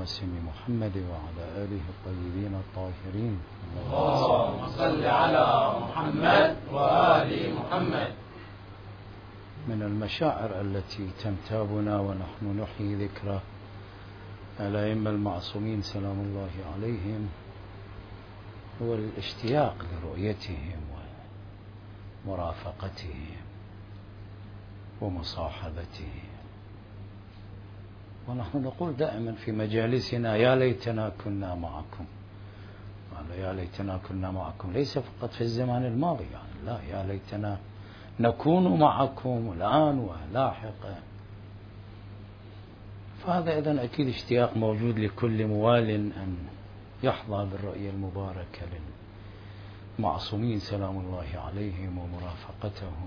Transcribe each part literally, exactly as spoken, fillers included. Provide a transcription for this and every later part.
القاسم محمد وعلى آله الطيبين الطاهرين. اللهم صل على محمد وآل محمد. من المشاعر التي تنتابنا ونحن نحيي ذكرى الأئمة المعصومين سلام الله عليهم هو الاشتياق لرؤيتهم ومرافقتهم ومصاحبتهم. ونحن نقول دائما في مجالسنا يا ليتنا كنا معكم. يا ليتنا كنا معكم ليس فقط في الزمان الماضي، يعني لا، يا ليتنا نكون معكم الآن ولاحقا. فهذا إذن أكيد اشتياق موجود لكل موال أن يحظى بالرؤية المباركة للمعصومين سلام الله عليهم ومرافقتهم.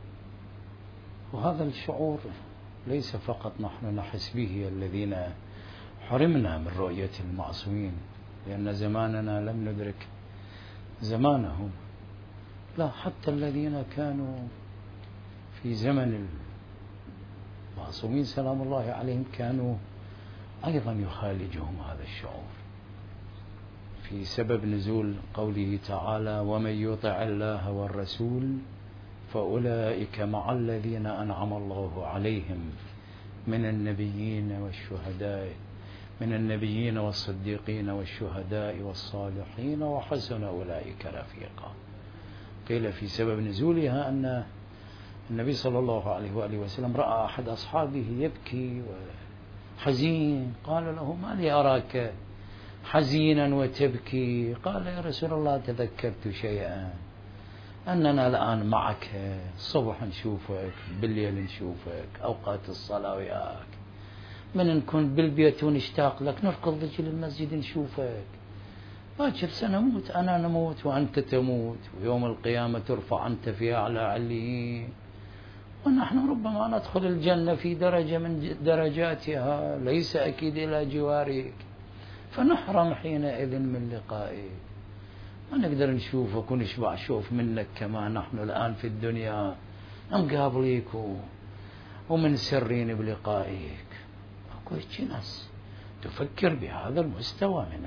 وهذا الشعور ليس فقط نحن نحس به الذين حرمنا من رؤية المعصومين لأن زماننا لم ندرك زمانهم، لا، حتى الذين كانوا في زمن المعصومين سلام الله عليهم كانوا أيضا يخالجهم هذا الشعور، في سبب نزول قوله تعالى ومن يطع الله والرسول فأولئك مع الذين أنعم الله عليهم من النبيين والشهداء من النبيين والصديقين والشهداء والصالحين وحسن أولئك رفيقا. قيل في سبب نزولها أن النبي صلى الله عليه وآله وسلم رأى أحد أصحابه يبكي وحزين، قال له ما لي أراك حزينا وتبكي؟ قال يا رسول الله تذكرت شيئا، أننا الآن معك، الصبح نشوفك، بالليل نشوفك، أوقات الصلاة وياك، من نكون بالبيت ونشتاق لك نركض رجل المسجد نشوفك، باكر سنموت، أنا نموت وأنت تموت، ويوم القيامة ترفع أنت في أعلى عليين، ونحن ربما ندخل الجنة في درجة من درجاتها ليس أكيد إلى جوارك، فنحرم حينئذ من لقائك، ما نقدر نشوفك ونشبع شوف منك كما نحن الآن في الدنيا نقابليك ومنسرين بلقائك. أكو ناس تفكر بهذا المستوى من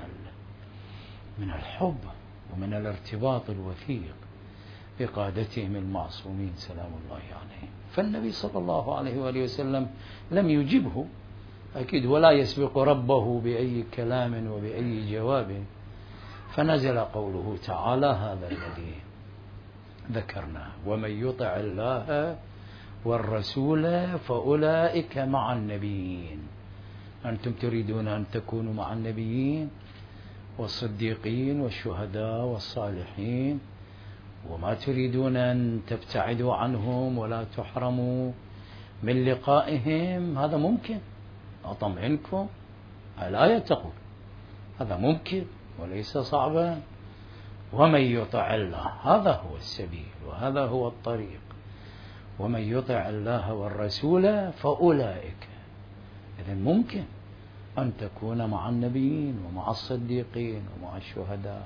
من الحب ومن الارتباط الوثيق بقادتهم المعصومين سلام الله عليهم. فالنبي صلى الله عليه وآله وسلم لم يجبه أكيد ولا يسبق ربه بأي كلام وبأي جواب، فنزل قوله تعالى هذا الذي ذكرناه ومن يطع الله والرسول فأولئك مع النبيين. أنتم تريدون أن تكونوا مع النبيين والصديقين والشهداء والصالحين، وما تريدون أن تبتعدوا عنهم ولا تحرموا من لقائهم، هذا ممكن أطمئنكم. الآية تقول هذا ممكن وليس صعبا. ومن يطع الله هذا هو السبيل وهذا هو الطريق، ومن يطع الله والرسول فأولئك، إذن ممكن أن تكون مع النبيين ومع الصديقين ومع الشهداء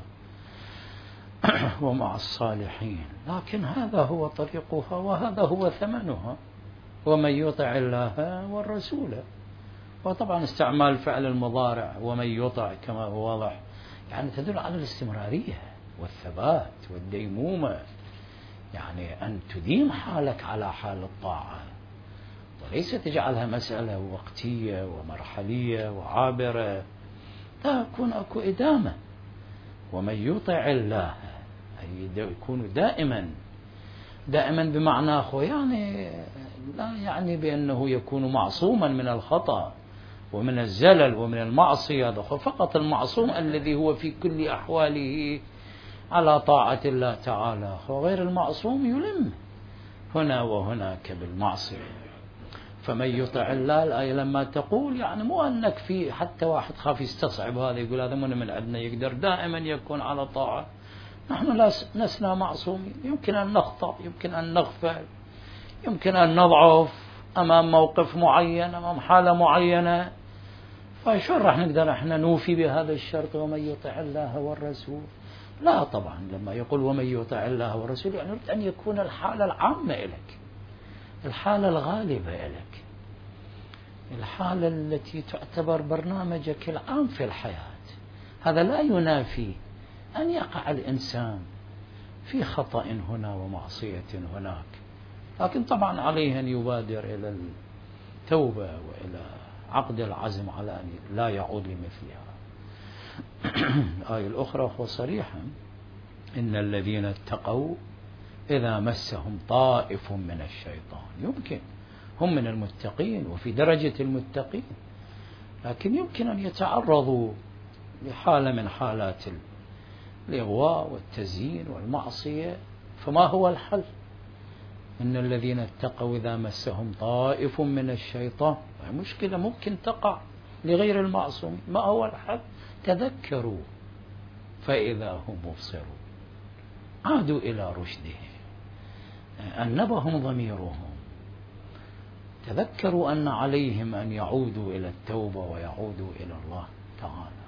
ومع الصالحين، لكن هذا هو طريقها وهذا هو ثمنها. ومن يطع الله والرسول، وطبعا استعمال فعل المضارع ومن يطع كما هو واضح يعني تدل على الاستمرارية والثبات والديمومة، يعني أن تديم حالك على حال الطاعة وليس تجعلها مسألة وقتية ومرحلية وعابرة، تكون أكو إدامة. ومن يطع الله أي يكون دائما دائما بمعنى أخو، يعني لا يعني بأنه يكون معصوما من الخطأ ومن الزلل ومن المعصية، فقط المعصوم الذي هو في كل أحواله على طاعة الله تعالى، وغير المعصوم يلم هنا وهناك بالمعصية. فمن يطع الله الآية لما تقول يعني مو أنك في حتى واحد خاف يستصعب هذا يقول هذا من من عندنا يقدر دائما يكون على طاعة، نحن لسنا معصومين، يمكن أن نخطأ، يمكن أن نغفل، يمكن أن نضعف أمام موقف معين، أمام حالة معينة، فشو راح نقدر احنا نوفي بهذا الشرط ومن يطع الله والرسول؟ لا طبعا، لما يقول ومن يطع الله والرسول يعني يريد أن يكون الحالة العامة لك، الحالة الغالبة لك، الحالة التي تعتبر برنامجك العام في الحياة. هذا لا ينافي أن يقع الإنسان في خطأ هنا ومعصية هناك، لكن طبعا عليه أن يبادر إلى التوبة وإلى عقد العزم على أن لا يعود لمثلها. الآية الأخرى هو صريحا: إن الذين اتقوا إذا مسهم طائف من الشيطان. يمكن هم من المتقين وفي درجة المتقين، لكن يمكن أن يتعرضوا لحالة من حالات الإغواء والتزيين والمعصية، فما هو الحل؟ إن الذين اتقوا إذا مسهم طائف من الشيطان. مشكلة ممكن تقع لغير المعصوم، ما هو الحل؟ تذكروا فإذا هم مبصرون، عادوا إلى رشدهم، أنبهم ضميرهم، تذكروا أن عليهم أن يعودوا إلى التوبة ويعودوا إلى الله تعالى.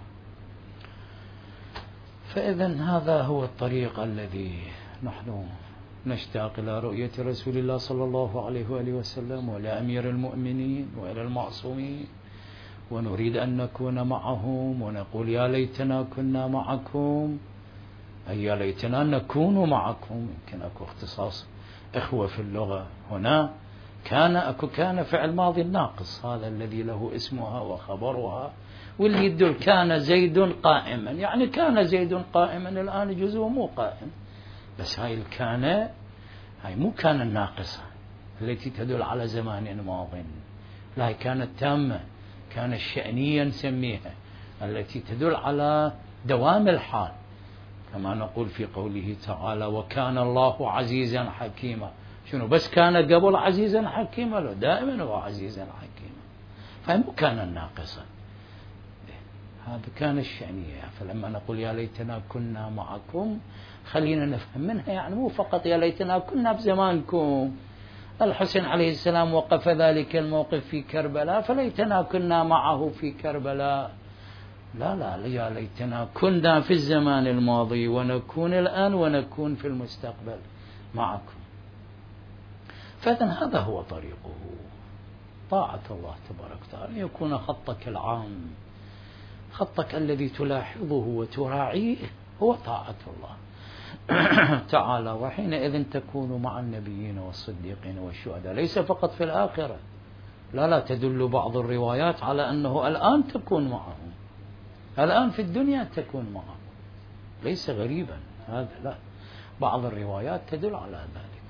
فإذن هذا هو الطريق الذي نحن نشتاق إلى رؤية رسول الله صلى الله عليه وآله وسلم وإلى أمير المؤمنين وإلى المعصومين، ونريد أن نكون معهم ونقول يا ليتنا كنا معكم، أي يا ليتنا نكون معكم. يمكن أكو اختصاص إخوة في اللغة هنا، كان أكو كان فعل ماضي ناقص، هذا الذي له اسمها وخبرها، واللي يدل كان زيد قائما، يعني كان زيد قائما، الآن جزء مو قائم، بس هاي الكان هاي مو كان الناقصة التي تدل على زمان ماض، لا هي كانت تامة، كان الشأنية نسميها، التي تدل على دوام الحال، كما نقول في قوله تعالى: وكان الله عزيزا حكيما. شنو بس كان قبل عزيزا حكيما؟ له دائما هو عزيزا حكيما، فهي مو كان الناقصة، هذا كان الشأنية. فلما نقول يا ليتنا كنا معكم، خلينا نفهم منها يعني مو فقط يا ليتنا كنا بزمانكم. الحسين عليه السلام وقف ذلك الموقف في كربلاء، فليتنا كنا معه في كربلاء. لا لا يا ليتنا كنا في الزمان الماضي ونكون الآن ونكون في المستقبل معكم. فإذن هذا هو طريقه، طاعة الله تبارك وتعالى، يكون خطك العام، خطك الذي تلاحظه وتراعيه هو طاعة الله تعالى. وحينئذ تكون مع النبيين والصديقين والشهداء، ليس فقط في الآخرة، لا لا تدل بعض الروايات على أنه الآن تكون معهم، الآن في الدنيا تكون معهم، ليس غريبا هذا، لا، بعض الروايات تدل على ذلك.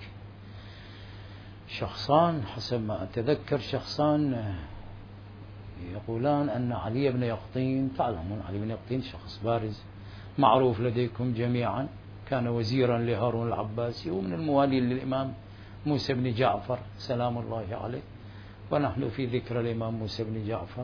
شخصان حسب ما أتذكر، شخصان يقولان أن علي بن يقطين، تعلمون علي بن يقطين شخص بارز معروف لديكم جميعا، كان وزيرا لهارون العباسي ومن الموالين للإمام موسى بن جعفر سلام الله عليه، ونحن في ذكر الإمام موسى بن جعفر.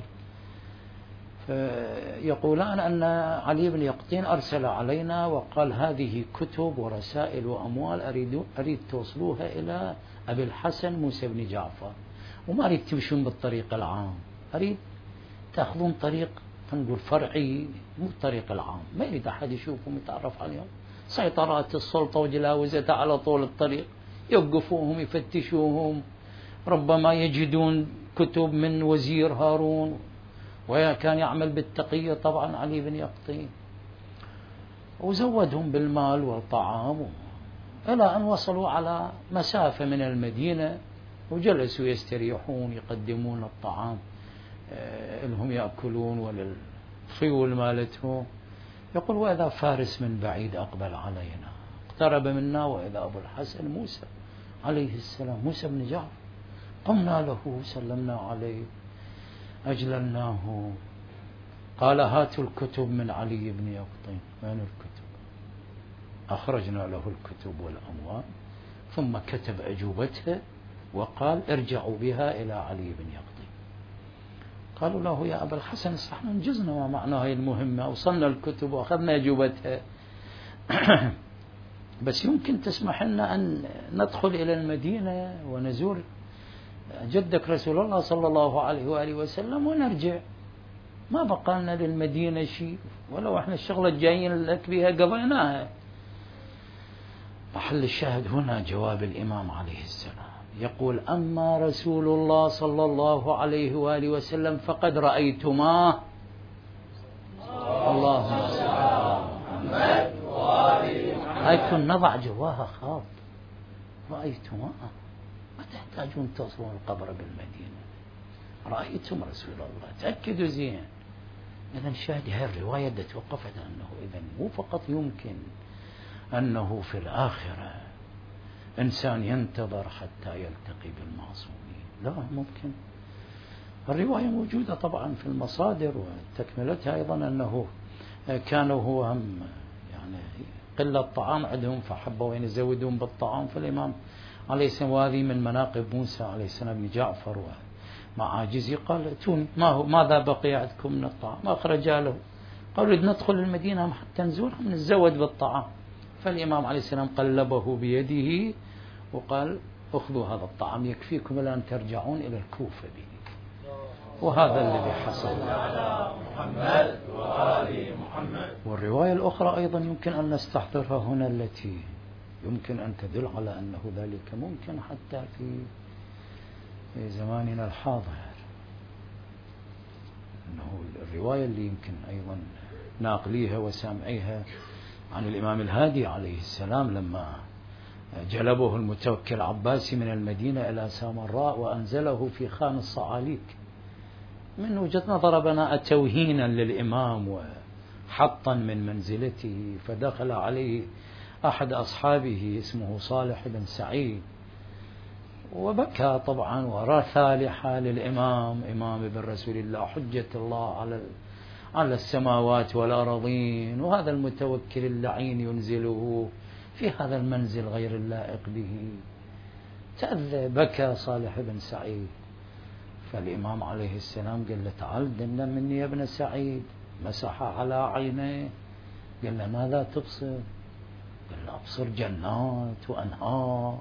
يقولان أن علي بن يقطين أرسل علينا وقال: هذه كتب ورسائل وأموال أريد أريد توصلوها إلى أبي الحسن موسى بن جعفر، وما أريد تمشون بالطريق العام، أريد تأخذون طريق نقول فرعي، مو الطريق العام، ما يريد أحد يشوفهم يتعرف عليهم، سيطرات السلطة وجلاوزتها على طول الطريق، يوقفوهم يفتشوهم، ربما يجدون كتب من وزير هارون، وكان يعمل بالتقية طبعا علي بن يقطين، وزودهم بالمال والطعام إلى أن وصلوا على مسافة من المدينة، وجلسوا يستريحون، يقدمون الطعام لهم يأكلون وللخيول مالتهم. يقول: وإذا فارس من بعيد أقبل علينا، اقترب منا، وإذا أبو الحسن موسى عليه السلام، موسى بن جعفر، قمنا له سلمنا عليه أجللناه، قال: هاتوا الكتب من علي بن يقطين. وين الكتب؟ أخرجنا له الكتب والأموال، ثم كتب أجوبتها وقال: ارجعوا بها إلى علي بن يقطين. قالوا له: يا أبا الحسن احنا انجزنا ما معنى هاي المهمة، وصلنا الكتب وأخذنا أجوبتها بس يمكن تسمح لنا أن ندخل إلى المدينة ونزور جدك رسول الله صلى الله عليه وآله وسلم ونرجع، ما بقى لنا للمدينة شيء، ولو احنا الشغلة الجايين لك بها قضيناها. محل الشاهد هنا جواب الإمام عليه السلام: يقول أما رسول الله صلى الله عليه وآله وسلم فقد رأيتماه. اللهم صل على محمد وآل محمد. هاي كن نضع جواها خاط، رأيتماه، ما تحتاجون تصلون القبر بالمدينة، رأيتم رسول الله، تأكدوا زين. إذا شاهد هاي الرواية اللي توقفت أنه إذا مو فقط يمكن أنه في الآخرة إنسان ينتظر حتى يلتقي بالمعصومين، لا، ممكن. الرواية موجودة طبعا في المصادر، وتكملتها أيضا أنه كانوا هو هم يعني قلة الطعام عندهم فحبوا أن يزودون بالطعام، فالإمام عليه السلام، وهذه من مناقب موسى عليه السلام بن جعفر ومع عاجزه، قال ائتوني ما هو ماذا بقي عندكم من الطعام؟ أخرج له، قالوا ندخل المدينة حتى نزور نتزود بالطعام. فالإمام عليه السلام قلبه بيده وقال اخذوا هذا الطعام يكفيكم الآن ترجعون إلى الكوفة به. وهذا الذي حصل. محمد وآل محمد. والرواية الأخرى أيضا يمكن أن نستحضرها هنا، التي يمكن أن تدل على أنه ذلك ممكن حتى في زماننا الحاضر. أنه الرواية اللي يمكن أيضا ناقليها وسامعيها عن الإمام الهادي عليه السلام لما جلبه المتوكل العباسي من المدينة إلى سامراء وأنزله في خان الصعاليك، من وجهة نظر بناء توهينا للإمام وحطا من منزلته، فدخل عليه أحد أصحابه اسمه صالح بن سعيد وبكى طبعا ورثى لحال الإمام، إمام ابن رسول الله، حجة الله على على السماوات والأرضين، وهذا المتوكل اللعين ينزله في هذا المنزل غير اللائق به. تأذى، بكى صالح بن سعيد. فالإمام عليه السلام قال له تعال دنا مني يا ابن سعيد، مسح على عينيه، قال له ماذا تبصر؟ قال له أبصر جنات وأنهار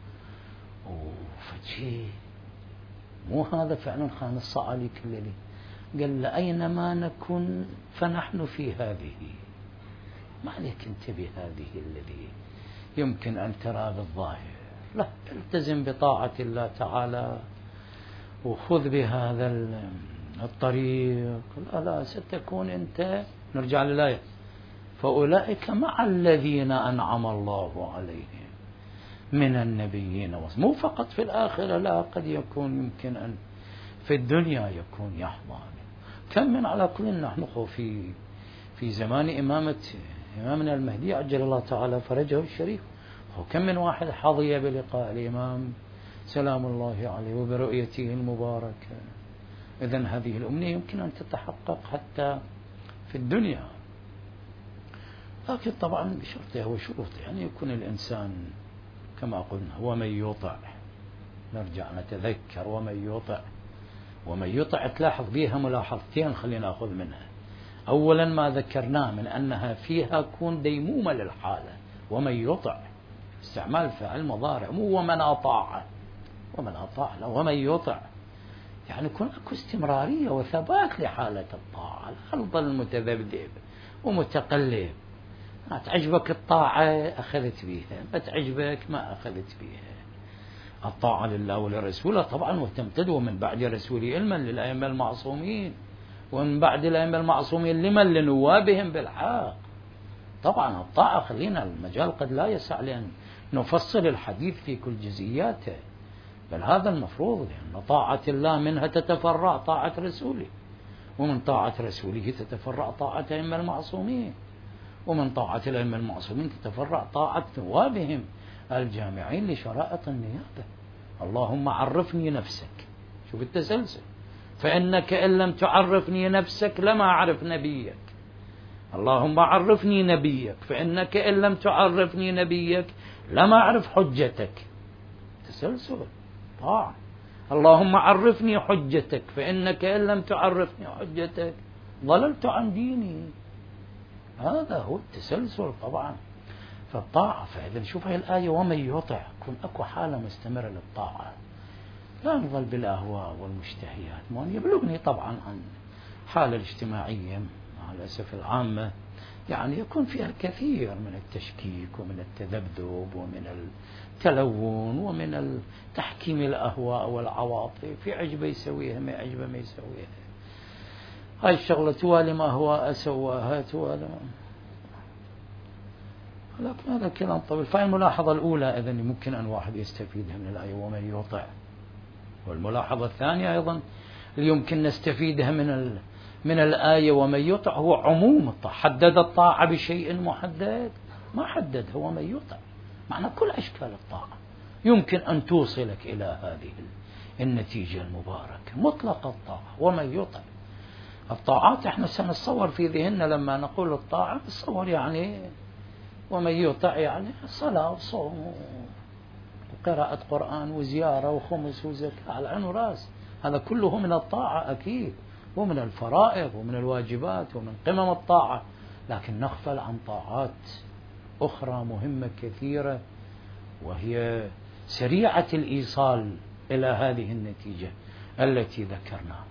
وفجي. مو هذا فعلا خان الصعاليك الليلي؟ قال له أينما نكن فنحن في هذه، ما عليك أنت بهذه الذي يمكن أن ترى بالظاهر، لا، التزم بطاعة الله تعالى وخذ بهذا الطريق، لا لا ستكون أنت. نرجع للآية، فأولئك مع الذين أنعم الله عليهم من النبيين، مو فقط في الآخرة، لا، قد يكون يمكن أن في الدنيا يكون يحظى. كم من على كل نحن في في زمان إمامة إمامنا المهدي عجل الله تعالى فرجه الشريف، وكم من واحد حظي بلقاء الإمام سلام الله عليه وبرؤيته المباركة. إذن هذه الأمنية يمكن أن تتحقق حتى في الدنيا، لكن طبعا بشرطها وشروطها، يعني يكون الإنسان كما قلنا ومن يطع، نرجع نتذكر ومن يطع. ومن يطع تلاحظ بها ملاحظتين خلينا نأخذ منها. أولا ما ذكرناه من أنها فيها كون ديمومة للحالة، ومن يطع استعمال فعل مضارع، مو ومن أطاع، ومن أطاع لا، ومن يطع يعني يكون أكو استمرارية وثبات لحالة الطاعة، لا تظل متذبذب ومتقلب. ما تعجبك الطاعة أخذت بها، ما تعجبك ما أخذت بها. الطاعة لله ولرسوله طبعا وتمتد، ومن بعد رسوله علما للأئمة المعصومين، ومن بعد الأئمة المعصومين لمن لنوابهم بالحق. طبعا الطاعة خلينا المجال قد لا يسع لأن نفصل الحديث في كل جزئياته، بل هذا المفروض، لأن يعني طاعة الله منها تتفرع طاعة رسوله، ومن طاعة رسوله تتفرع طاعة الأئمة المعصومين، ومن طاعة الأئمة المعصومين تتفرع طاعة نوابهم الجامعين لشرائط النيابة. اللهم عرفني نفسك، شوف التسلسل، فإنك إن لم تعرفني نفسك لما أعرف نبيك. اللهم عرفني نبيك، فإنك إن لم تعرفني نبيك لما أعرف حجتك. تسلسل طاعة. اللهم عرفني حجتك، فإنك إن لم تعرفني حجتك ضللت عن ديني. هذا هو التسلسل طبعا فالطاعة. فإذا نشوف هاي الآية ومن يطع، كن أكو حالة مستمرة للطاعة، لا نظل بالأهواء والمشتهيات. ما يبلغني طبعا عن حالة الاجتماعية مع مع الأسف العامة يعني يكون فيها كثير من التشكيك ومن التذبذب ومن التلون ومن تحكيم الأهواء والعواطف، في عجبة يسويها، ما عجبة ما يسويها، هاي الشغلة توالي ما هو أسواها توالي، لكن هذا كلام طويل. فالملاحظة الأولى إذن ممكن أن واحد يستفيدها من الآية ومن يطع، والملاحظة الثانية أيضا اللي يمكن نستفيدها من ال... من الآية ومن يطع هو عموم الطاعة. حدد الطاعة بشيء محدد؟ ما حددها. ومن يطع معنى كل أشكال الطاعة يمكن أن توصلك إلى هذه النتيجة المباركة، مطلق الطاعة. ومن يطع الطاعات احنا سنتصور في ذهننا لما نقول الطاعة نتصور يعني ومن يطع يعني صلاة وصوم وقراءة قرآن وزيارة وخمس وزكاة على العين والرأس، هذا كله من الطاعة أكيد، ومن الفرائض ومن الواجبات ومن قمم الطاعة، لكن نغفل عن طاعات أخرى مهمة كثيرة وهي سريعة الإيصال إلى هذه النتيجة التي ذكرناها.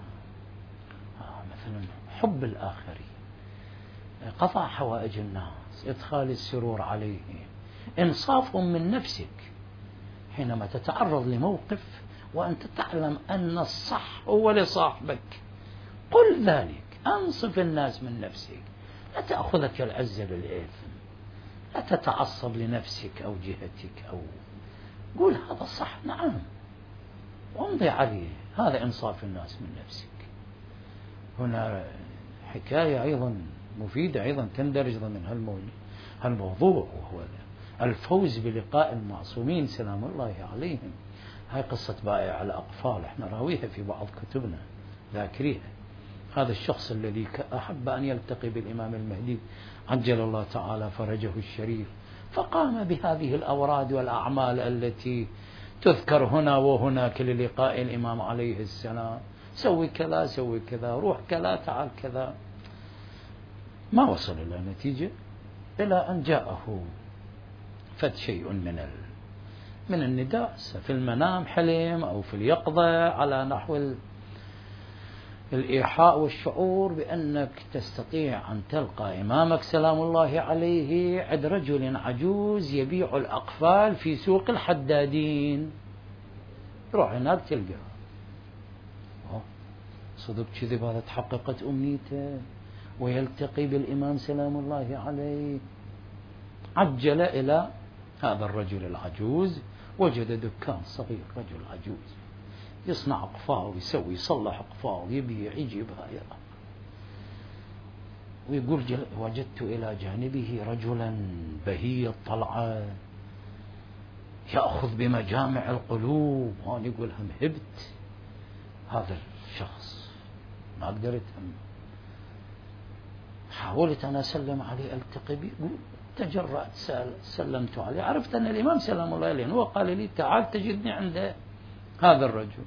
آه مثلا حب الآخرين، قضاء حوائج الناس، إدخال السرور عليهم، إنصافهم من نفسك حينما تتعرض لموقف وأنت تعلم أن الصح هو لصاحبك، قل ذلك، أنصف الناس من نفسك، لا تأخذك العزة بالإثم، لا تتعصب لنفسك أو جهتك، أو قول هذا صح نعم وامضي عليه، هذا إنصاف الناس من نفسك. هنا حكاية أيضا مفيدة أيضا تندرج ضمن هالموضوع، وهو الفوز بلقاء المعصومين سلام الله عليهم. هاي قصة بائع الأقفال احنا راويها في بعض كتبنا ذاكريها. هذا الشخص الذي أحب أن يلتقي بالإمام المهدي عجل الله تعالى فرجه الشريف، فقام بهذه الأوراد والأعمال التي تذكر هنا وهناك للقاء الإمام عليه السلام، سوي كذا سوي كذا، روح كذا تعال كذا، ما وصل إلى نتيجة إلى أن جاءه فد شيء من ال من النداء في المنام حلم أو في اليقظة على نحو الإيحاء والشعور بأنك تستطيع أن تلقى إمامك سلام الله عليه عند رجل عجوز يبيع الأقفال في سوق الحدادين. روح هناك تلقى صدق كذب، هذا تحققت أمنيته ويلتقي بالإمام سلام الله عليه. عجل إلى هذا الرجل العجوز، وجد دكان صغير، رجل عجوز يصنع أقفال، يسوي يصلح أقفال، يبيع يجيب هاي، ويقول وجدت إلى جانبه رجلا بهي الطلعة يأخذ بمجامع القلوب. وأنا يقول هم هبت هذا الشخص، ما قدرت، حاولت أنا أسلم عليه ألتقي به، تجرأت سلمت عليه، عرفت أن الإمام سلام الله عليه هو قال لي تعال تجدني عند هذا الرجل.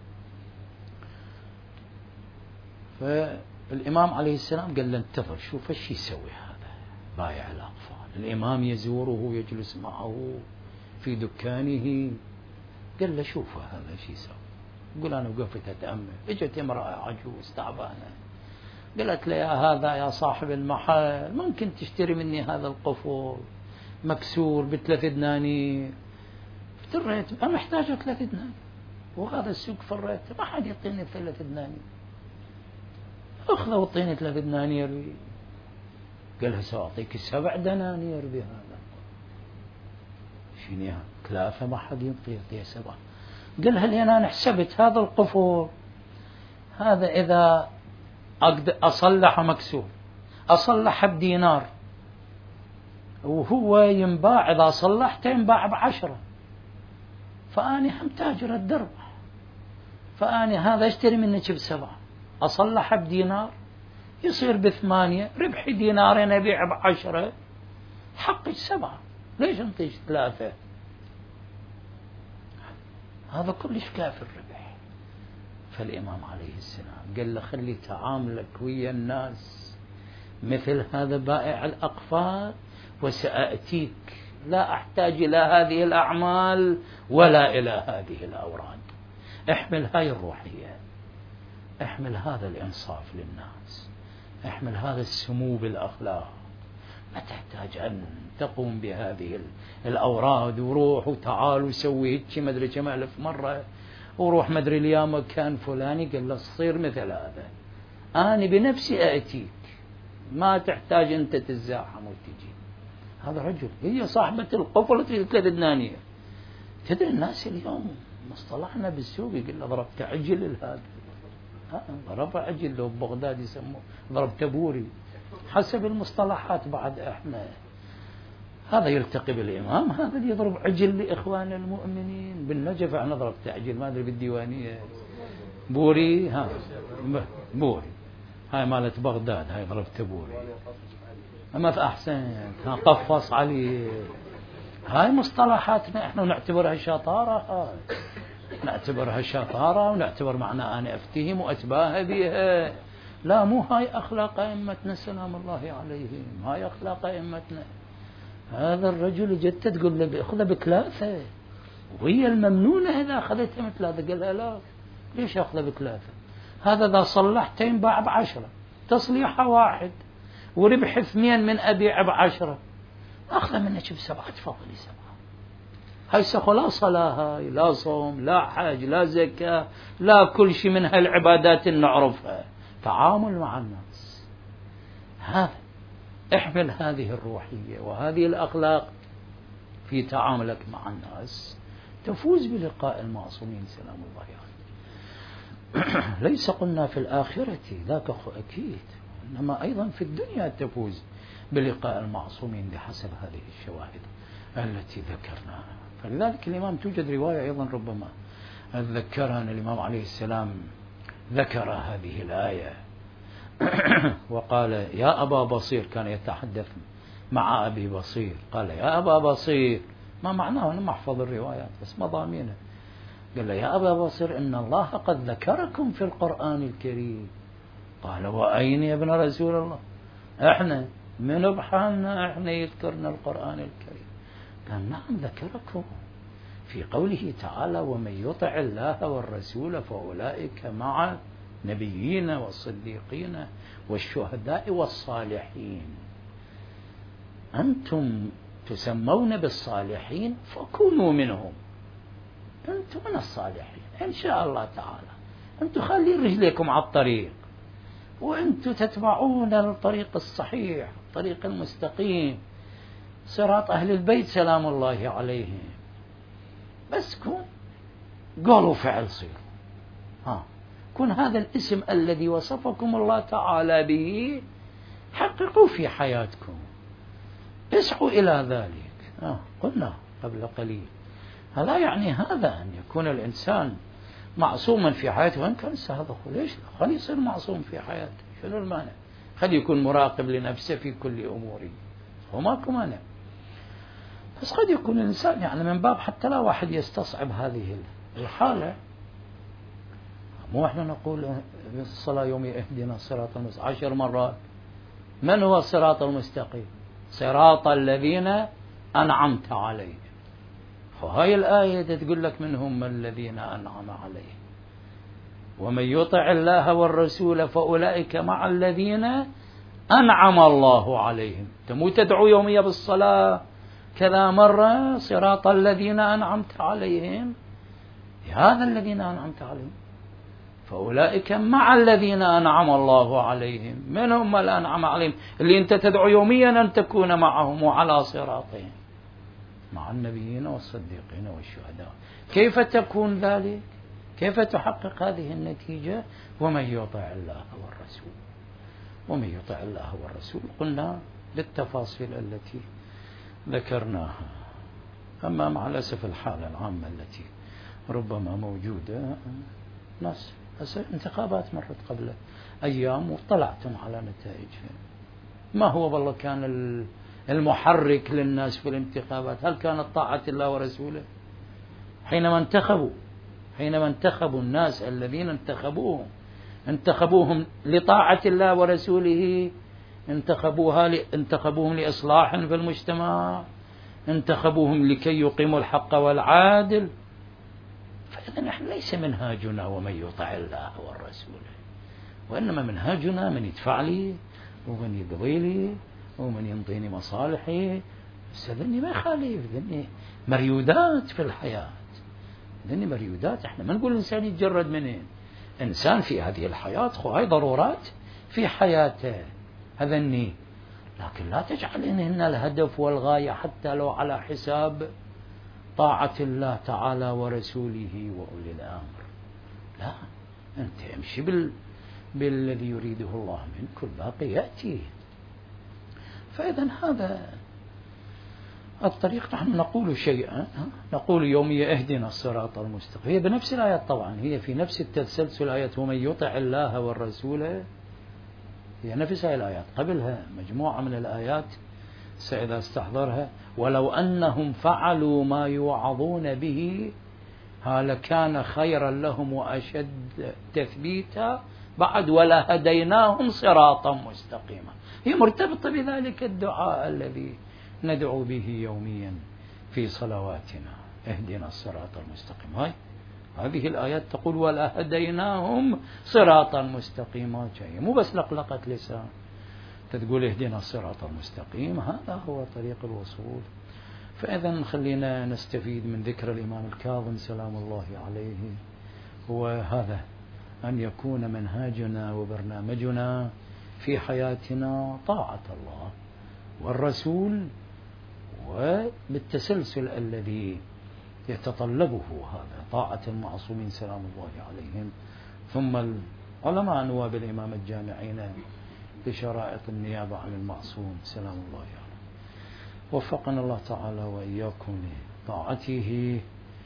فالإمام عليه السلام قال له انتظر شوف ايش يسوي هذا بايع الأقفال. الإمام يزوره يجلس معه في دكانه، قال له شوف هذا ايش يسوي. يقول أنا وقفت أتأمل، اجت امرأة عجوز تعبانة قالت لي يا هذا يا صاحب المحل ممكن تشتري مني هذا القفل مكسور بثلاث دنانير. افتريت أنا محتاجة ثلاث دنانير وهذا السوق فريت ما حد يعطيني ثلاث دنانير، اخذ واعطيني ثلاث دنانير. قالها سأعطيك سبع دنانير بهذا. شنو ثلاثة ما حد يعطي يعطيها سبع. قالها لي أنا حسبت هذا القفل هذا إذا أصلح مكسور أصلح بدينار، وهو ينباع إذا صلحته ينباع بعشرة، فأني هم تاجر الدرب، فأني هذا اشتري منك بسبعة، أصلح بدينار يصير بثمانية، ربحي دينارين أبيع بعشرة، حقك سبعة، ليش انطيش ثلاثة؟ هذا كلش كافي الربح. فالإمام عليه السلام قال له خلي تعاملك ويا الناس مثل هذا بائع الأقفال وسأأتيك، لا أحتاج إلى هذه الأعمال ولا إلى هذه الأوراد. احمل هاي الروحية، احمل هذا الإنصاف للناس، احمل هذا السمو بالأخلاق، ما تحتاج أن تقوم بهذه الأوراد وروح وتعال وسوي هيك ما أدري كم ألف مرة وروح ما أدري اليوم مكان فلاني. قال له تصير مثل هذا، أنا بنفسي أتيك، ما تحتاج أنت تتزاحم وتجي. هذا رجل، هي صاحبة القفلة الكذنانية. تدري الناس اليوم مصطلحنا بالسوق يقول له ضربت عجل هذا، ضرب عجل لو ببغداد يسموه ضربت بوري، حسب المصطلحات. بعد احنا هذا يلتقي بالإمام، هذا اللي يضرب عجل لإخوان المؤمنين. بالنجف احنا ضربت عجل، ما أدري بالديوانية بوري، ها بوري هاي مالت بغداد، هاي ضربت بوري. أما في أحسن قفص علي، هاي مصطلحاتنا احنا نعتبرها شطارة، هاي نعتبرها شطارة ونعتبر معنى أنا أفتهم وأتباهى بها. لا، مو هاي أخلاق أئمتنا سلام الله عليهم، هاي أخلاق أئمتنا. هذا الرجل جت تقول له أخذها بكلاثة، وهي الممنونة إذا أخذتها مثل هذا. قال لها لا، ليش أخذها بكلاثة؟ هذا إذا صلحت ينباع بعشرة، تصليحة واحد وربح اثنين من أبيع بعشرة، أخذ منك بسبعة، تفضلي سبعة. هاي سخو لا صلاة، هاي لا صوم لا حج لا زكاة لا كل شيء من هالعبادات اللي نعرفها. تعامل مع الناس، هذا احمل هذه الروحية وهذه الأخلاق في تعاملك مع الناس، تفوز بلقاء المعصومين سلام الله عليهم. ليس قلنا في الآخرة ذاك أكيد، إنما أيضا في الدنيا تفوز بلقاء المعصومين بحسب هذه الشواهد التي ذكرناها. فلذلك الإمام توجد رواية أيضا ربما ذكرها أن الإمام عليه السلام ذكر هذه الآية وقال يا أبا بصير، كان يتحدث مع أبي بصير، قال يا أبا بصير، ما معناه؟ أنا ما أحفظ الروايات بس مضامينه. قال له يا أبا بصير إن الله قد ذكركم في القرآن الكريم. قال وأين يا ابن رسول الله؟ إحنا من بحالنا إحنا يذكرنا القرآن الكريم؟ قال نعم ذكركم في قوله تعالى ومن يطع الله والرسول فأولئك مع نبيين والصديقين والشهداء والصالحين. أنتم تسمون بالصالحين فكونوا منهم، أنتم من الصالحين إن شاء الله تعالى. أنتم خلين رجليكم على الطريق وأنتم تتبعون الطريق الصحيح الطريق المستقيم صراط أهل البيت سلام الله عليهم. بس كون قالوا فعل صير، ها كون هذا الاسم الذي وصفكم الله تعالى به حققوا في حياتكم، اسعوا إلى ذلك. ها قلنا قبل قليل هذا يعني هذا أن يكون الإنسان معصوما في حياته. وإن كان هذا ليش خلي يصير معصوم في حياته، شنو المانع؟ خلي يكون مراقب لنفسه في كل أموره، وماكو مانع. بس قد يكون الإنسان يعني من باب حتى لا واحد يستصعب هذه الحالة، مو احنا نقول في الصلاة يومية اهدنا الصراط المستقيم عشر مرات. من هو الصراط المستقيم؟ صراط الذين أنعمت عليهم. فهاي الآية تقول لك منهم الذين أنعم عليهم، ومن يطع الله والرسول فأولئك مع الذين أنعم الله عليهم. تمو تدعو يومية بالصلاة كذا مرة صراط الذين أنعمت عليهم، هذا الذين أنعمت عليهم فأولئك مع الذين أنعم الله عليهم. من هم الأنعم عليهم؟ اللي أنت تدعو يوميا أن تكون معهم وعلى صراطهم مع النبيين والصديقين والشهداء. كيف تكون ذلك؟ كيف تحقق هذه النتيجة؟ ومن يطع الله والرسول. ومن يطع الله والرسول قلنا بالتفاصيل التي ذكرناها. أما مع الأسف الحالة العامة التي ربما موجودة، ناس انتخابات مرت قبل أيام وطلعتم على نتائجها. ما هو والله كان المحرك للناس في الانتخابات؟ هل كانت طاعة الله ورسوله؟ حينما انتخبوا حينما انتخبوا الناس الذين انتخبوهم انتخبوهم لطاعة الله ورسوله، انتخبوها انتخبوهم لإصلاح في المجتمع، انتخبوهم لكي يقيموا الحق والعادل. فإذا نحن ليس منهاجنا ومن يطع الله والرسول، وإنما منهاجنا من يدفع لي ومن يقضي لي ومن ينطيني مصالحي، بس ذني ما يخالف، ذني مريودات في الحياة، ذني مريودات. احنا ما نقول الإنسان يتجرد منين، إنسان في هذه الحياة خو هاي ضرورات في حياته هذني، لكن لا تجعل إنهن الهدف والغاية حتى لو على حساب طاعة الله تعالى ورسوله وأولي الأمر. لا، أنت امشي بال... بالذي يريده الله منك، الباقي يأتي. فإذا هذا الطريق. نحن نقول شيئا، نقول يوميا اهدنا الصراط المستقيم، هي بنفس الآيات طبعا، هي في نفس التسلسل آيات ومن يطع الله والرسول، هي نفس هذه الآيات. قبلها مجموعة من الآيات سإذا استحضرها ولو أنهم فعلوا ما يوعظون به لكان خيرا لهم وأشد تثبيتا بعد ولا هديناهم صراطا مستقيما. هي مرتبطة بذلك الدعاء الذي ندعو به يوميا في صلواتنا، اهدنا الصراط المستقيم. هاي هذه الآيات تقول ولا هديناهم صراطا مستقيما، شيء مو بس لقلقة لسان تقول اهدنا الصراط المستقيم، هذا هو طريق الوصول. فإذا خلينا نستفيد من ذكر الإمام الكاظم سلام الله عليه، هو هذا أن يكون منهاجنا وبرنامجنا في حياتنا طاعة الله والرسول، وبالتسلسل الذي يتطلبه هذا طاعة المعصومين سلام الله عليهم، ثم العلماء نواب الإمام الجامعين بشرائط النيابة عن المعصوم سلام الله عليه. وفقنا الله تعالى وإياكم لطاعته،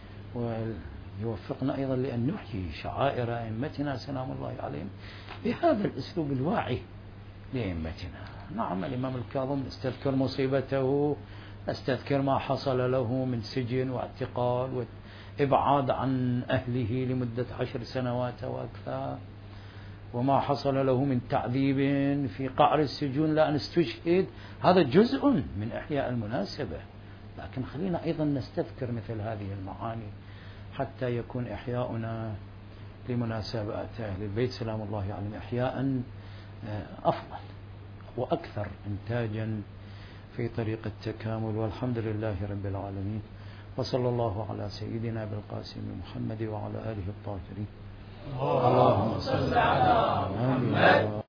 ويوفقنا أيضا لأن نحيي شعائر أئمتنا سلام الله عليهم بهذا الأسلوب الواعي لأئمتنا. نعم الإمام الكاظم استذكر مصيبته، استذكر ما حصل له من سجن واعتقال وإبعاد عن أهله لمدة عشر سنوات وأكثر، وما حصل له من تعذيب في قعر السجون لأن استشهد، هذا جزء من إحياء المناسبة. لكن خلينا أيضا نستذكر مثل هذه المعاني حتى يكون إحياؤنا لمناسبات أهل البيت سلام الله عليهم إحياء أفضل وأكثر إنتاجا في طريق التكامل. والحمد لله رب العالمين، وصلى الله على سيدنا بالقاسم محمد وعلى آله الطاهرين. اللهم صل على محمد.